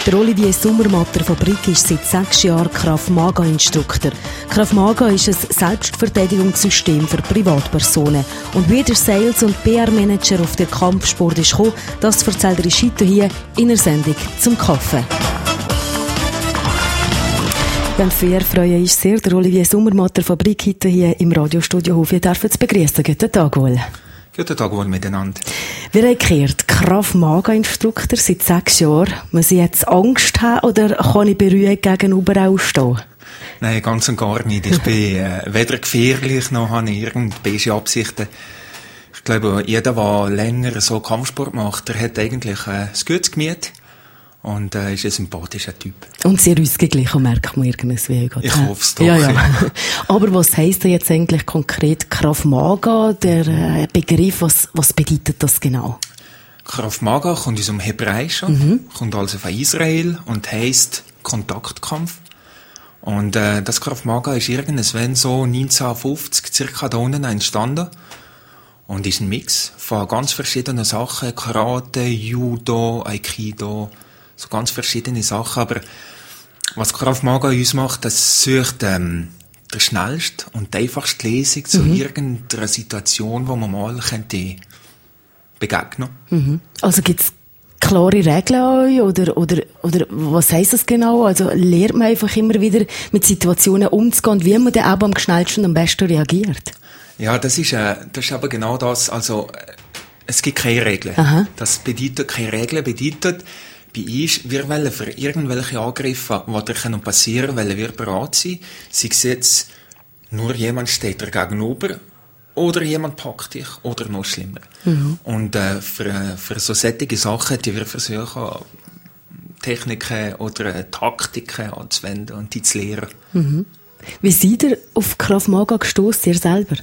Der Olivier Sommermatter von Brick ist seit 6 Jahren Krav-Maga-Instruktor. Krav-Maga ist ein Selbstverteidigungssystem für Privatpersonen. Und wie der Sales- und PR-Manager auf den Kampfsport ist gekommen, das erzählt er Rishito hier in der Sendung «Zum Kaffee». Wenn wir freuen uns sehr, der Olivier Sommermatter von Brick hier im Radiostudio Hof. Ich darf Sie begrüßen. Guten Tag wohl. Guten Tag wohl miteinander. Wir haben gehört, Krav-Maga-Instruktor seit 6 Jahren. Muss ich jetzt Angst haben oder kann ich beruhigt gegenüber auch stehen? Nein, ganz und gar nicht. Ich bin weder gefährlich noch habe ich irgendwelche Absichten. Ich glaube, jeder, der länger so Kampfsport macht, der hat eigentlich ein gutes Gemüt und ist ein sympathischer Typ. Und sehr ausgeglichen, merkt man irgendwie. Ich hoffe es doch. Ja. Aber was heisst denn jetzt eigentlich konkret Krav-Maga, der Begriff, was bedeutet das genau? Krav-Maga kommt aus dem Hebräischen, kommt also von Israel und heisst Kontaktkampf. Und das Krav-Maga ist irgendwann so 1950 circa da unten entstanden und ist ein Mix von ganz verschiedenen Sachen, Karate, Judo, Aikido, so ganz verschiedene Sachen, aber was Krav-Maga uns macht, das sucht der schnellste und die einfachste Lösung zu irgendeiner Situation, wo man mal könnte begegnen. Also gibt's klare Regeln oder was heisst das genau? Also lernt man einfach immer wieder mit Situationen umzugehen und wie man dann auch am schnellsten und am besten reagiert? Ja, das ist aber genau das. Also es gibt keine Regeln. Aha. Das bedeutet, keine Regeln bedeutet, bei uns, wir wollen für irgendwelche Angriffe, die passieren können, wollen wir bereit sein. Sei es jetzt, nur jemand steht dir gegenüber, oder jemand packt dich, oder noch schlimmer. Und für so solche Sachen, die wir versuchen, Techniken oder Taktiken anzuwenden und die zu lernen. Wie seid ihr auf Krav-Maga gestossen, ihr selber?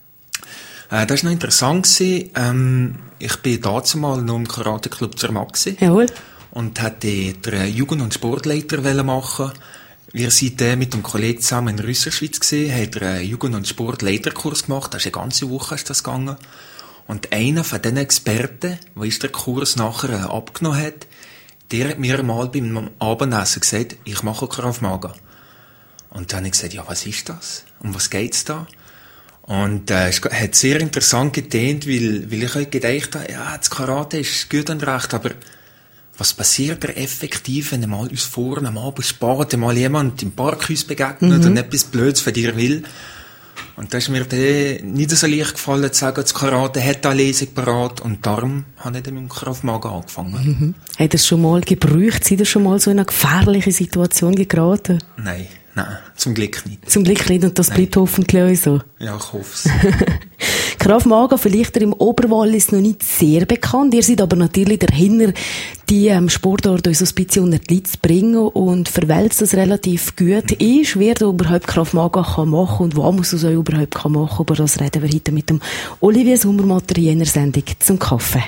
Das war noch interessant. Ich bin dazu mal noch im Karate-Club Zermatt. Jawohl. Und hätte den Jugend- und Sportleiter machen. Wir sind mit einem Kollegen zusammen in Rüsserschweiz gesehen, hat einen Jugend- und Sportleiterkurs gemacht. Das ist eine ganze Woche ist das gegangen. Und einer von diesen Experten, der den Kurs nachher abgenommen hat, der hat mir mal beim Abendessen gesagt, ich mache Krav-Maga. Und dann habe ich gesagt, ja, was ist das? Um was geht's da? Und es hat sehr interessant getönt, weil ich halt gedacht habe, ja, das Karate ist gut und recht, aber was passiert da effektiv, wenn mal uns vorne am Abend spät mal jemand im Parkhaus begegnet und etwas Blödes von dir will? Und da ist mir dann nicht so leicht gefallen, zu sagen, das Karate hat eine Lesung parat und darum habe ich dann mit dem Krav-Maga angefangen. Hat ihr schon mal gebraucht? Seid ihr schon mal so in eine gefährliche Situation geraten? Nein, zum Glück nicht. Zum Glück nicht und das bleibt hoffentlich auch so. Ja, ich hoffe es. Krav-Maga vielleicht im Oberwallis noch nicht sehr bekannt. Ihr seid aber natürlich dahinter, die Sportart uns ein bisschen unter die Leute zu bringen und verwälzt das relativ gut ist, wer da überhaupt Krav-Maga kann machen und was muss es auch überhaupt kann machen. Über das reden wir heute mit dem Olivier Sommermatter in einer Sendung «Zum Kaffee».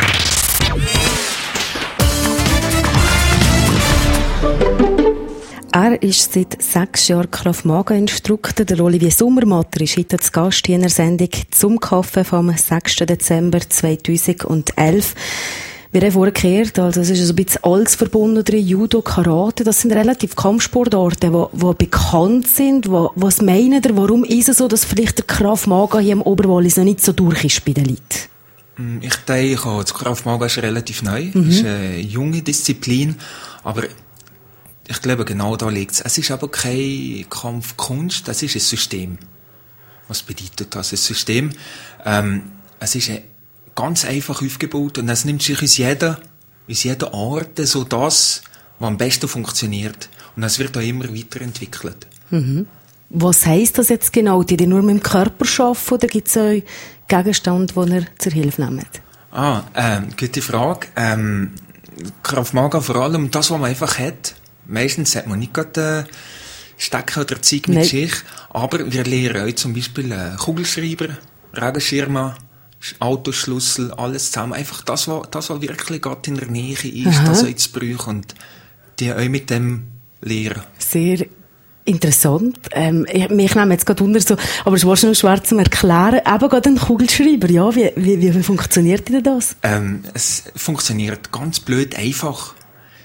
Er ist seit 6 Jahren Krav-Maga-Instruktor. Der Olivier Sommermatter ist heute zu Gast in einer Sendung «Zum Kaffee» vom 6. Dezember 2011. Wir haben vorher gehört, also es ist ein bisschen alles verbunden drin, Judo, Karate, das sind relativ Kampfsportarten, die bekannt sind. Was meinen ihr, warum ist es so, dass vielleicht der Krav-Maga hier im Oberwallis noch nicht so durch ist bei den Leuten? Ich denke, das Krav-Maga ist relativ neu, ist eine junge Disziplin, aber ich glaube, genau da liegt es. Es ist aber keine Kampfkunst, es ist ein System. Was bedeutet das? Ein System, es ist ganz einfach aufgebaut und es nimmt sich aus jeder Art so das, was am besten funktioniert. Und es wird auch immer weiterentwickelt. Was heisst das jetzt genau? Die nur mit dem Körper arbeiten oder gibt es auch Gegenstände, die ihr zur Hilfe nehmt? Gute Frage. Krav-Maga vor allem das, was man einfach hat. Meistens hat man nicht gerade Stecker oder Zeug mit sich, aber wir lernen auch zum Beispiel Kugelschreiber, Regenschirme, Autoschlüssel, alles zusammen. Einfach das, was wirklich gerade in der Nähe ist, das auch zu brauchen und die auch mit dem lernen. Sehr interessant. Mich nehme jetzt gerade unter so, aber es ist wahrscheinlich schwer zu erklären. Eben gerade ein Kugelschreiber, ja. Wie funktioniert denn das? Es funktioniert ganz blöd einfach.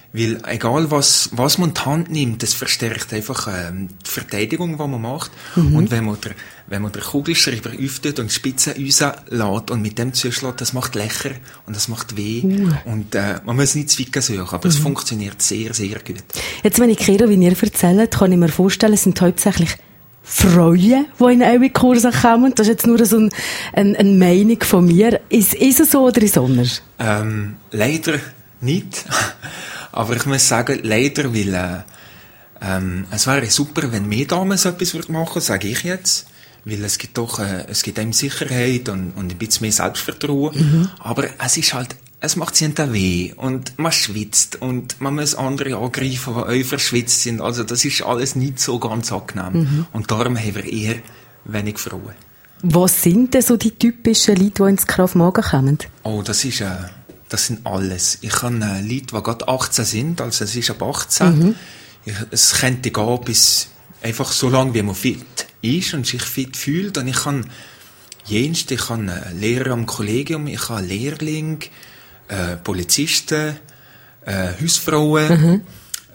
Weil egal was man in die Hand nimmt, das verstärkt einfach die Verteidigung, die man macht. Und wenn man den Kugelschreiber öffnet und die Spitze rauslässt und mit dem zuschlägt, das macht Löcher und das macht weh. Und man muss nicht zwicken suchen, aber es funktioniert sehr, sehr gut. Jetzt, wenn ich höre, wie ihr erzählt, kann ich mir vorstellen, es sind hauptsächlich Frauen, die in eure Kurse kommen. Das ist jetzt nur so eine Meinung von mir. Ist es so oder ist es anders? Leider nicht. Aber ich muss sagen, leider, weil es wäre super, wenn mehr Damen so etwas machen würden, sage ich jetzt. Weil es gibt einem Sicherheit und ein bisschen mehr Selbstvertrauen. Aber es ist halt, es macht sich dann weh und man schwitzt und man muss andere angreifen, die auch verschwitzt sind. Also das ist alles nicht so ganz angenehm. Und darum haben wir eher wenig Frauen. Was sind denn so die typischen Leute, die ins Krav Maga kommen? Oh, das sind alles. Ich habe Leute, die gerade 18 sind, also es ist ab 18. Es könnte gehen bis einfach so lange, wie man fit ist und sich fit fühlt. Und ich habe Lehrer am Kollegium, ich habe Lehrling, Polizisten, Hausfrauen,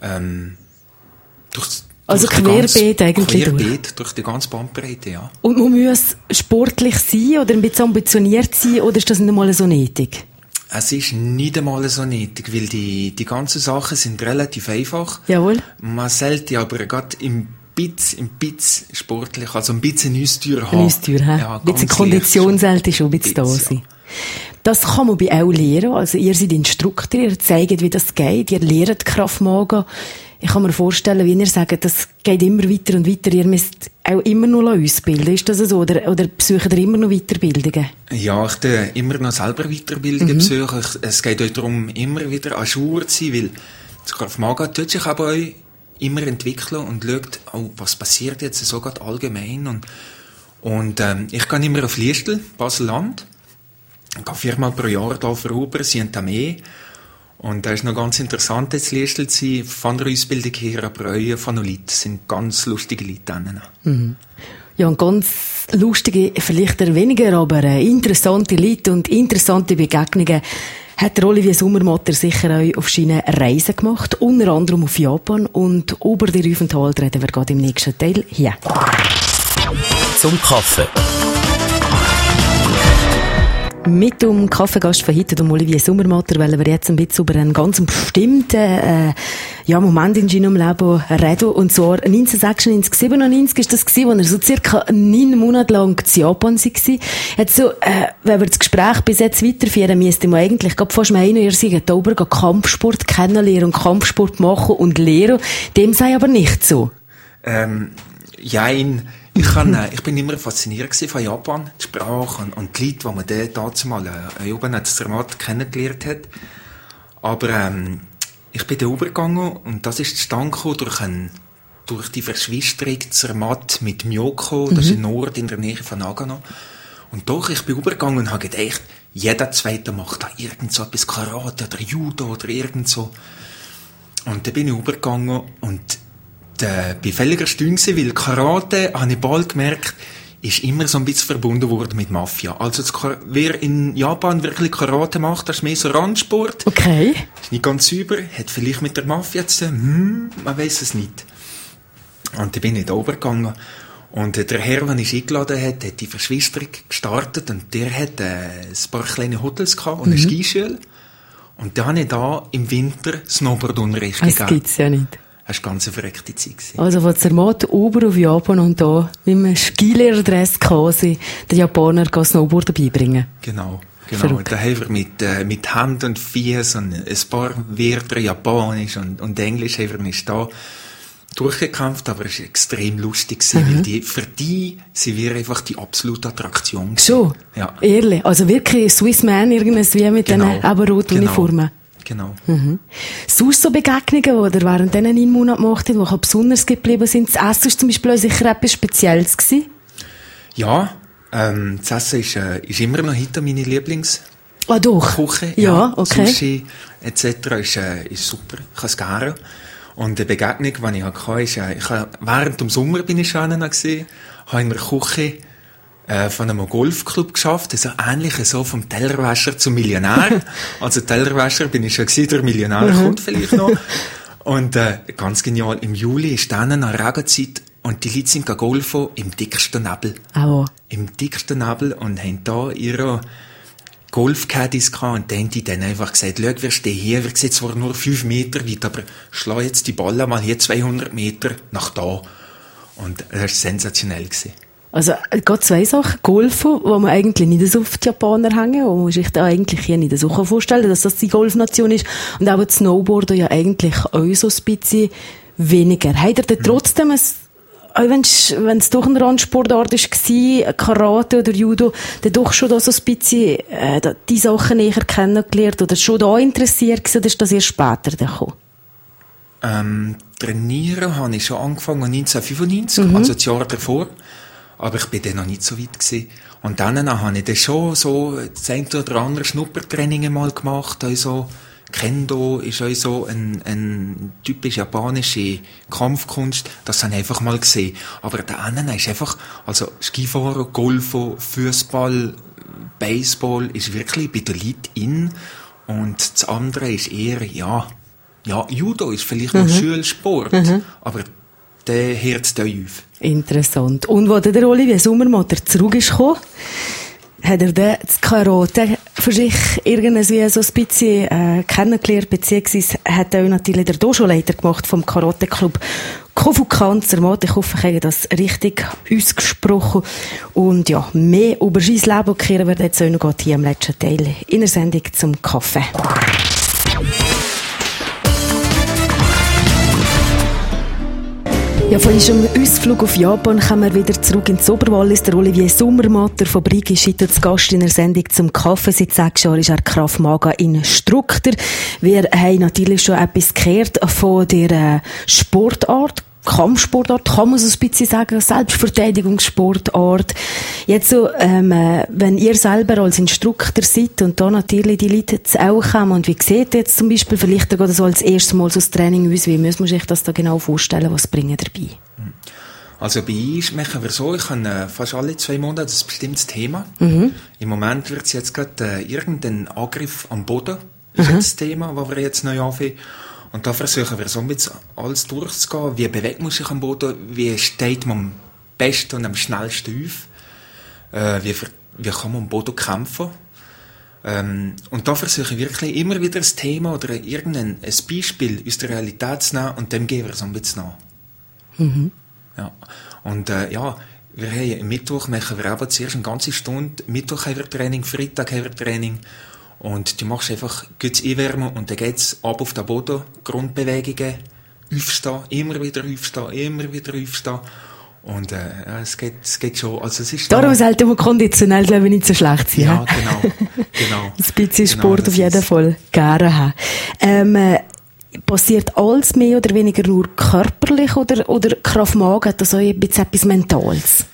also querbeet eigentlich durch die ganze Bandbreite, ja. Und man muss sportlich sein oder ein bisschen ambitioniert sein, oder ist das nicht einmal so nötig? Es ist nicht einmal so nötig, weil die ganzen Sachen sind relativ einfach. Jawohl. Man sollte aber gerade im bisschen sportlich, also ein bisschen Neustür haben. Ja, ein bisschen Kondition sollte schon ein bisschen da sein. Das kann man bei auch lernen. Also ihr seid Instruktor, ihr zeigt, wie das geht, ihr lehrt Krav Maga. Ich kann mir vorstellen, wie ihr sagt, das geht immer weiter und weiter. Ihr müsst auch immer noch ausbilden. Ist das so? Oder besucht ihr immer noch Weiterbildungen? Ja, ich tue immer noch selber Weiterbildungen besuchen. Es geht auch darum, immer wieder an Schur zu sein, weil das Krav Maga tut sich aber auch immer entwickeln und schaut, was passiert jetzt so gerade allgemein. Und ich gehe immer auf Liestel, Basel-Land. Ich gehe 4-mal pro Jahr da vorüber, sie haben da mehr. Und da ist noch ganz interessant, jetzt Liestel zu sein, von der Ausbildung her, aber auch von den Leuten. Das sind ganz lustige Leute. Ja, und ganz lustige, vielleicht eher weniger, aber interessante Leute und interessante Begegnungen hat der Olivier Sommermatter sicher auch auf seinen Reisen gemacht, unter anderem auf Japan, und über die Aufenthalt reden wir gerade im nächsten Teil hier. Zum Kaffee. Mit dem Kaffeegast von heute, dem Olivier Sommermatter, wollen wir jetzt ein bisschen über einen ganz bestimmten Moment in seinem Leben reden. Und zwar 1996, 97 ist das gewesen, wo er so circa 9 Monate lang in Japan war. Jetzt so, wenn wir das Gespräch bis jetzt weiterführen, müsste man eigentlich gerade fast meinen, ihr seid darüber Kampfsport kennenlernen und Kampfsport machen und lehren. Dem sei aber nicht so. Ich bin immer fasziniert von Japan, die Sprache und die Leute, die man dort mal oben als Zermatt kennengelernt hat. Aber ich bin da rübergegangen und das ist zustande gekommen durch die Verschwisterung Zermatt mit Myoko, das ist im Nord in der Nähe von Nagano. Und doch, ich bin rübergegangen und habe gedacht, jeder Zweite macht da irgend so etwas Karate oder Judo oder irgend so. Und dann bin ich rübergegangen und bei völliger Stunde, weil Karate, habe ich bald gemerkt, ist immer so ein bisschen verbunden worden mit Mafia. Also wer in Japan wirklich Karate macht, das ist mehr so Randsport. Okay. Ist nicht ganz sauber, hat vielleicht mit der Mafia zu tun, man weiss es nicht. Und dann bin ich da oben gegangen und der Herr, der uns eingeladen hat die Verschwisterung gestartet und der hat ein paar kleine Hotels gehabt und eine Skischule. Und dann habe ich da im Winter Snowboardunterricht gegeben. Das gibt's ja nicht. Das war eine ganz verreckte Zeit. Also, von Zermatt ober auf Japan und da mit einem Skilehrerdress quasi den Japaner Snowboarden beibringen. Genau. Verrückt. Da haben wir mit Hand und Fies und ein paar Wörter Japanisch und Englisch haben wir nicht da durchgekämpft, aber es war extrem lustig, weil für die sind wir einfach die absolute Attraktion. So? Ja. Ehrlich? Also wirklich Swiss Man irgendwie mit diesen roten Uniformen? Genau. Sonst so Begegnungen, oder während diesen 9 Monaten gemacht haben, die besonders geblieben sind? Das Essen war zum Beispiel sicher etwas Spezielles gewesen? Ja, das Essen ist immer noch heute meine Lieblings. Ah, doch? Küche. Ja, okay. Sushi etc. ist super. Ich kann es gerne. Und die Begegnung, die ich hatte, ist, während dem Sommer bin ich schon gesehen, habe in der Küche von einem Golfclub geschafft, also ähnlich so vom Tellerwäscher zum Millionär. Also Tellerwäscher bin ich schon gewesen, der Millionär kommt vielleicht noch. Und ganz genial, im Juli ist dann eine Regenzeit und die Leute sind golfen im dicksten Nebel. Oh. Im dicksten Nebel und haben da ihre Golfcaddies gehabt und dann haben die dann einfach gesagt, schau, wir stehen hier, wir sehen zwar nur 5 Meter weit, aber schlag jetzt die Balle mal hier 200 Meter nach da. Und das war sensationell gewesen. Also, gerade 2 Sachen. Golfen, wo man eigentlich nicht so auf die Japaner hängen, wo man sich da eigentlich hier nicht so vorstellen kann, dass das die Golfnation ist. Und auch das Snowboarden ja eigentlich auch so ein bisschen weniger. Habt ihr denn trotzdem auch wenn es doch ein Randsportart war, Karate oder Judo, dann doch schon da so ein bisschen die Sachen näher kennengelernt oder schon da interessiert gewesen, oder ist das erst später gekommen? Trainieren habe ich schon angefangen 1995, also das Jahr davor. Aber ich bin dann noch nicht so weit gewesen. Und dann habe ich dann schon so das eine oder andere Schnuppertraining mal gemacht. Also Kendo ist auch so ein typisch japanische Kampfkunst. Das habe ich einfach mal gesehen. Aber der andere ist einfach, also Skifahren, Golfen, Fußball, Baseball ist wirklich bei den Leuten in. Und das andere ist eher, ja, Judo ist vielleicht noch Schulsport. Aber der hört da auf. Interessant. Und als der Olivier Sommermatter zurück ist gekommen, hat er dann das Karate für sich irgendwie so ein bisschen kennengelernt, beziehungsweise hat er natürlich der Dojo-Leiter gemacht vom Karate-Club Kofukan Zermatt. Ich hoffe, ich habe das richtig ausgesprochen. Und ja, mehr über sein Leben kehren wir jetzt auch noch hier im letzten Teil in der Sendung zum Kaffee. Ja, von unserem Ausflug auf Japan kommen wir wieder zurück ins Oberwallis. Der Olivier Sommermatter von Brig ist heute zu Gast in der Sendung zum Kaffee. Seit 6 Jahren ist er Krav Maga Instruktor. Wir haben natürlich schon etwas gehört von der Sportart. Kampfsportart, kann man so ein bisschen sagen, Selbstverteidigungssportart. Jetzt so, wenn ihr selber als Instruktor seid und da natürlich die Leute jetzt auch kommen, und wie seht ihr jetzt zum Beispiel, vielleicht geht so als erstes Mal so das Training aus, wie muss man sich das da genau vorstellen, was bringen dabei? Also bei uns machen wir so, ich habe fast alle 2 Monate ein bestimmtes Thema. Im Moment wird es jetzt gerade irgendein Angriff am Boden, ist jetzt das Thema, das wir jetzt neu anfangen. Und da versuchen wir so ein bisschen alles durchzugehen. Wie bewegt man sich am Boden? Wie steht man am besten und am schnellsten auf? Wie kann man am Boden kämpfen? Und da versuche ich wirklich immer wieder ein Thema oder ein Beispiel aus der Realität zu nehmen und dem gehen wir so ein bisschen nach. Ja. Und wir haben am Mittwoch machen wir aber zuerst eine ganze Stunde. Mittwoch haben wir Training, Freitag haben wir Training. Und du machst einfach gut einwärmen und dann geht's ab auf den Boden, Grundbewegungen, aufstehen, immer wieder aufstehen. Und es geht schon. Also es ist darum sollte man konditionell, glaube ich, nicht so schlecht sein. Ja, genau. Ein bisschen Sport auf jeden Fall gerne haben. Passiert alles mehr oder weniger nur körperlich oder Krav Maga hat das auch ein bisschen etwas Mentales?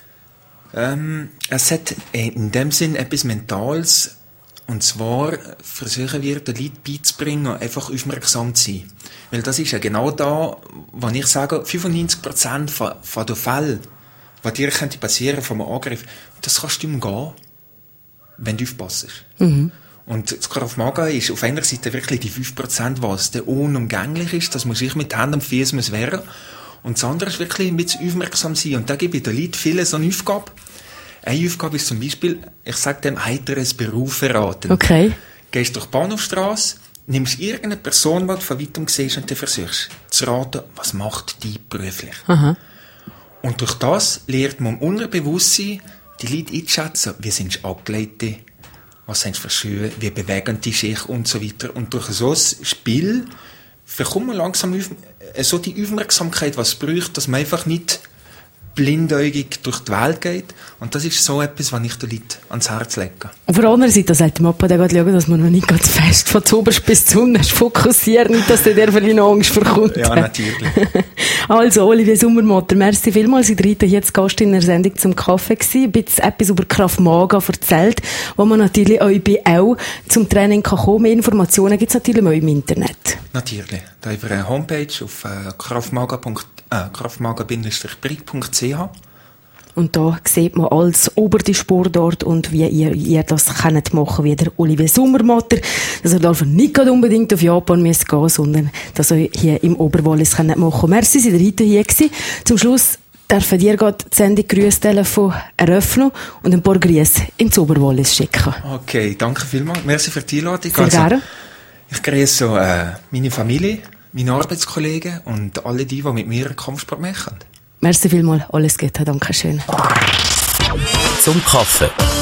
Es hat in dem Sinn etwas Mentales. Und zwar versuchen wir, den Leuten beizubringen, einfach aufmerksam zu sein. Weil das ist ja genau da, wo ich sage, 95% von den Fällen, die dir passieren vom Angriff, das kannst du umgehen, wenn du aufpasst. Und das Krav Maga ist auf einer Seite wirklich die 5%, was der unumgänglich ist, das muss ich mit Händen und Füßen wehren. Und das andere ist wirklich ein bisschen aufmerksam sein. Und da gebe ich den Leuten viele so eine Aufgabe. Eine Aufgabe ist zum Beispiel, ich sage dem, heiteres Beruf verraten. Okay. Gehst durch die Bahnhofstrasse, nimmst irgendeine Person, die du von weitem siehst, und dann versuchst zu raten, was macht die beruflich. Aha. Und durch das lernt man im Unterbewusstsein die Leute einzuschätzen, wie sind sie angelegt, was sind sie für Schuhe, wie bewegen die sich und so weiter. Und durch so ein Spiel bekommt man langsam so die Aufmerksamkeit, was es braucht, dass man einfach nicht blindäugig durch die Welt geht. Und das ist so etwas, was ich den Leuten ans Herz lege. Und auf der anderen Seite sollte man schauen, dass man noch nicht ganz fest von zuoberst bis zu unten fokussiert, nicht, dass der vielleicht noch Angst verkommt. Ja, natürlich. Also, Olivier Sommermatter, merci vielmals. Ich war jetzt Gast in der Sendung zum Kaffee gewesen, ein bisschen etwas über Krav Maga erzählt, wo man natürlich auch zum Training kommen kann. Mehr Informationen gibt es natürlich auch im Internet. Natürlich. Da über eine Homepage auf kravmaga-brig.ch. Und da sieht man als obere Sportart und wie ihr das könnt machen, wie der Olivier Sommermatter. Dass ihr dafür nicht unbedingt auf Japan müsst gehen, sondern dass ihr hier im Oberwallis könnt machen. Merci, seid ihr heute hier gewesen. Zum Schluss dürfen dir gerade die Sendung Grüßtelefon eröffnen und ein paar Grüße ins Oberwallis schicken. Okay, danke vielmals. Merci für die Einladung. Sehr gerne. Ich grüße meine Familie, meine Arbeitskollegen und alle die mit mir Kampfsport machen. Merci vielmals. Alles Gute. Dankeschön. Zum Kaffee.